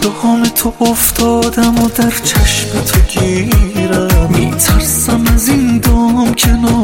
دام تو افتادم و در چشم تو گیرم، میترسم از این دام کنار